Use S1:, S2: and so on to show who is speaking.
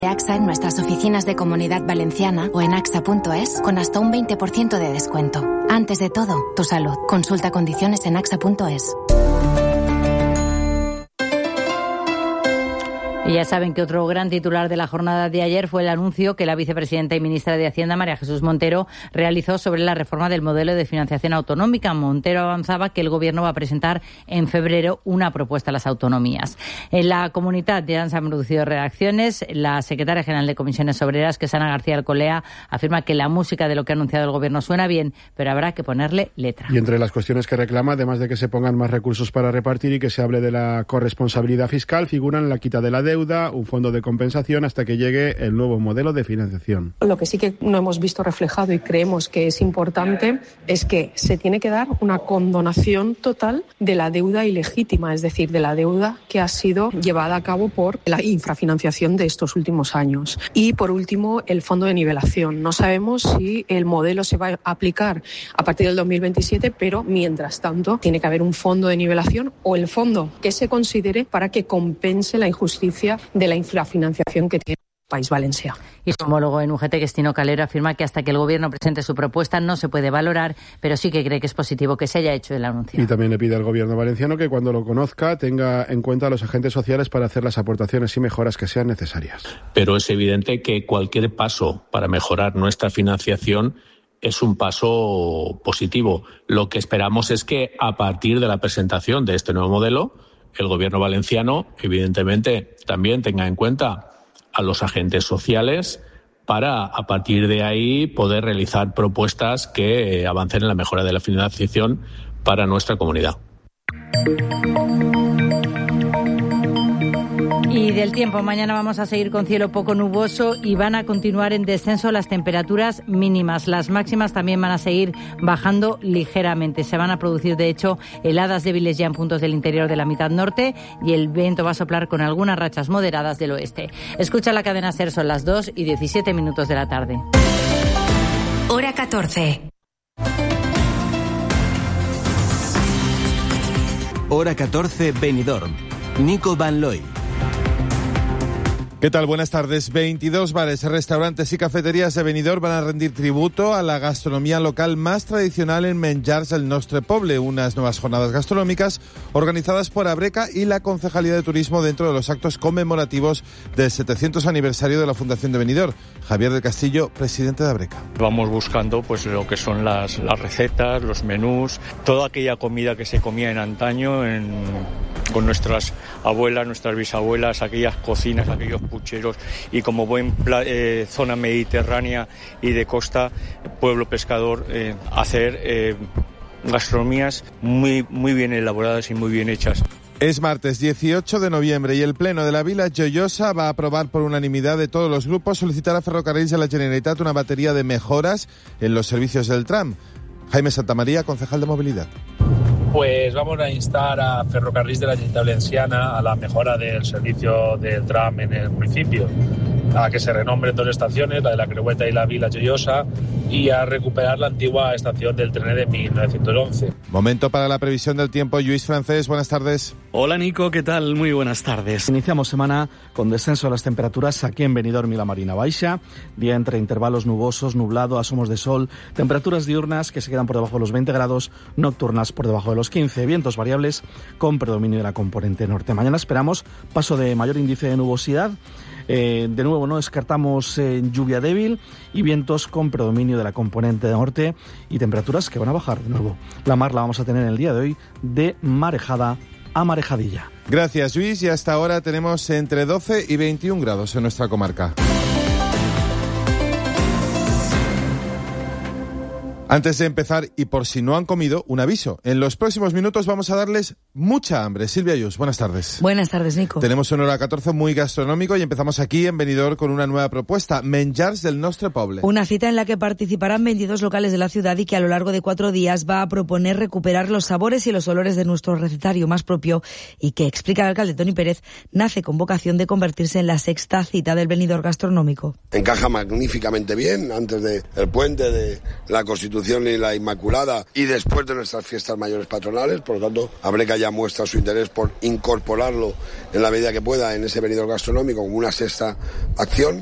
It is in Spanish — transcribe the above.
S1: AXA en nuestras oficinas de Comunidad Valenciana o en axa.es con hasta un 20% de descuento. Antes de todo, tu salud. Consulta condiciones en axa.es.
S2: Y ya saben que otro gran titular de la jornada de ayer fue el anuncio que la vicepresidenta y ministra de Hacienda, María Jesús Montero, realizó sobre la reforma del modelo de financiación autonómica. Montero avanzaba que el Gobierno va a presentar en febrero una propuesta a las autonomías. En la Comunitat ya se han producido reacciones. La secretaria general de Comisiones Obreras, Quesana García Alcolea, afirma que la música de lo que ha anunciado el Gobierno suena bien, pero habrá que ponerle letra.
S3: Y entre las cuestiones que reclama, además de que se pongan más recursos para repartir y que se hable de la corresponsabilidad fiscal, figuran la quita de la deuda, un fondo de compensación hasta que llegue el nuevo modelo de financiación.
S4: Lo que sí que no hemos visto reflejado y creemos que es importante es que se tiene que dar una condonación total de la deuda ilegítima, es decir, de la deuda que ha sido llevada a cabo por la infrafinanciación de estos últimos años. Y por último, el fondo de nivelación. No sabemos si el modelo se va a aplicar a partir del 2027, pero mientras tanto tiene que haber un fondo de nivelación o el fondo que se considere para que compense la injusticia de la infrafinanciación que tiene el País Valencià.
S2: Y su homólogo en UGT, Cristino Calero, afirma que hasta que el Gobierno presente su propuesta no se puede valorar, pero sí que cree que es positivo que se haya hecho el anuncio.
S3: Y también le pide al Gobierno valenciano que cuando lo conozca tenga en cuenta a los agentes sociales para hacer las aportaciones y mejoras que sean necesarias.
S5: Pero es evidente que cualquier paso para mejorar nuestra financiación es un paso positivo. Lo que esperamos es que a partir de la presentación de este nuevo modelo, el Gobierno valenciano, evidentemente, también tenga en cuenta a los agentes sociales para, a partir de ahí, poder realizar propuestas que avancen en la mejora de la financiación para nuestra comunidad.
S2: Y del tiempo, mañana vamos a seguir con cielo poco nuboso y van a continuar en descenso las temperaturas mínimas. Las máximas también van a seguir bajando ligeramente. Se van a producir, de hecho, heladas débiles ya en puntos del interior de la mitad norte y el viento va a soplar con algunas rachas moderadas del oeste. Escucha la cadena SER, son las 2:17 de la tarde.
S1: Hora 14.
S6: Hora 14, Benidorm. Nico Van Looy.
S7: ¿Qué tal? Buenas tardes. 22 bares, restaurantes y cafeterías de Benidorm van a rendir tributo a la gastronomía local más tradicional en Menjars del Nostre Poble, unas nuevas jornadas gastronómicas organizadas por Abreca y la Concejalía de Turismo dentro de los actos conmemorativos del 700 aniversario de la Fundación de Benidorm. Javier del Castillo, presidente de Abreca.
S8: Vamos buscando pues lo que son las recetas, los menús, toda aquella comida que se comía en antaño con nuestras abuelas, nuestras bisabuelas, aquellas cocinas, aquellos pucheros, y como buen zona mediterránea y de costa, pueblo pescador, hacer gastronomías muy bien elaboradas y muy bien hechas.
S7: Es martes 18 de noviembre y el Pleno de la Vila Joiosa va a aprobar por unanimidad de todos los grupos solicitar a Ferrocarrils de la Generalitat una batería de mejoras en los servicios del tram. Jaime Santamaría, concejal de Movilidad.
S9: Pues vamos a instar a Ferrocarrils de la Generalitat Valenciana a la mejora del servicio del tram en el municipio, a que se renombren dos estaciones, la de la Creueta y la Vila Joiosa, y a recuperar la antigua estación del tren de 1911.
S7: Momento para la previsión del tiempo. Lluís Francés, buenas tardes.
S10: Hola Nico, ¿qué tal? Muy buenas tardes. Iniciamos semana con descenso de las temperaturas aquí en Benidorm y la Marina Baixa, día entre intervalos nubosos, nublado, asomos de sol, temperaturas diurnas que se quedan por debajo de los 20 grados, nocturnas por debajo de los 15, vientos variables con predominio de la componente norte. Mañana esperamos paso de mayor índice de nubosidad. De nuevo, no descartamos lluvia débil y vientos con predominio de la componente norte y temperaturas que van a bajar de nuevo. La mar la vamos a tener en el día de hoy de marejada a marejadilla.
S7: Gracias, Luis. Y hasta ahora tenemos entre 12 y 21 grados en nuestra comarca. Antes de empezar, y por si no han comido, un aviso. En los próximos minutos vamos a darles mucha hambre. Silvia Ayús, buenas tardes.
S11: Buenas tardes, Nico.
S7: Tenemos un hora 14 muy gastronómico y empezamos aquí en Benidorm con una nueva propuesta, Menjars del Nostre Poble.
S11: Una cita en la que participarán 22 locales de la ciudad y que a lo largo de 4 días va a proponer recuperar los sabores y los olores de nuestro recetario más propio y que, explica el alcalde Toni Pérez, nace con vocación de convertirse en la 6ª cita del Benidorm gastronómico.
S12: Encaja magníficamente bien antes del puente de la Constitución y la Inmaculada y después de nuestras fiestas mayores patronales, por lo tanto, Abreca ya muestra su interés por incorporarlo en la medida que pueda en ese venidor gastronómico como una sexta acción.